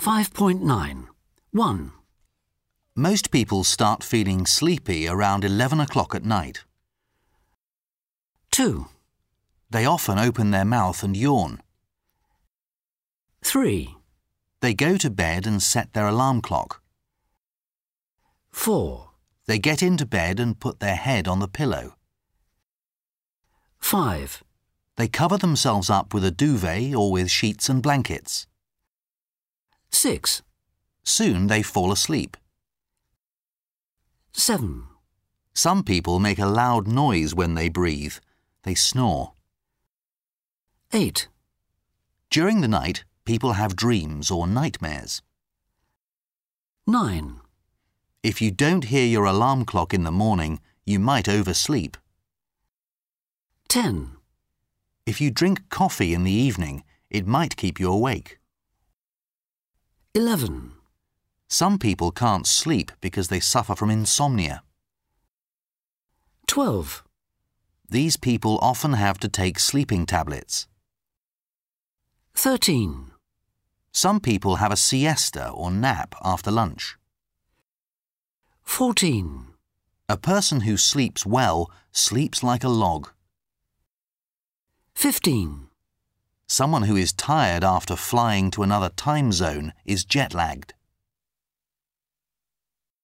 5.9. 1. Most people start feeling sleepy around 11 o'clock at night. 2. They often open their mouth and yawn. 3. They go to bed and set their alarm clock. 4. They get into bed and put their head on the pillow. 5. They cover themselves up with a duvet or with sheets and blankets. 6. Soon they fall asleep. 7. Some people make a loud noise when they breathe. They snore. 8. During the night, people have dreams or nightmares. 9. If you don't hear your alarm clock in the morning, you might oversleep. 10. If you drink coffee in the evening, it might keep you awake. 11. Some people can't sleep because they suffer from insomnia. 12. These people often have to take sleeping tablets. 13. Some people have a siesta or nap after lunch. 14. A person who sleeps well sleeps like a log. 15. Someone who is tired after flying to another time zone is jet-lagged.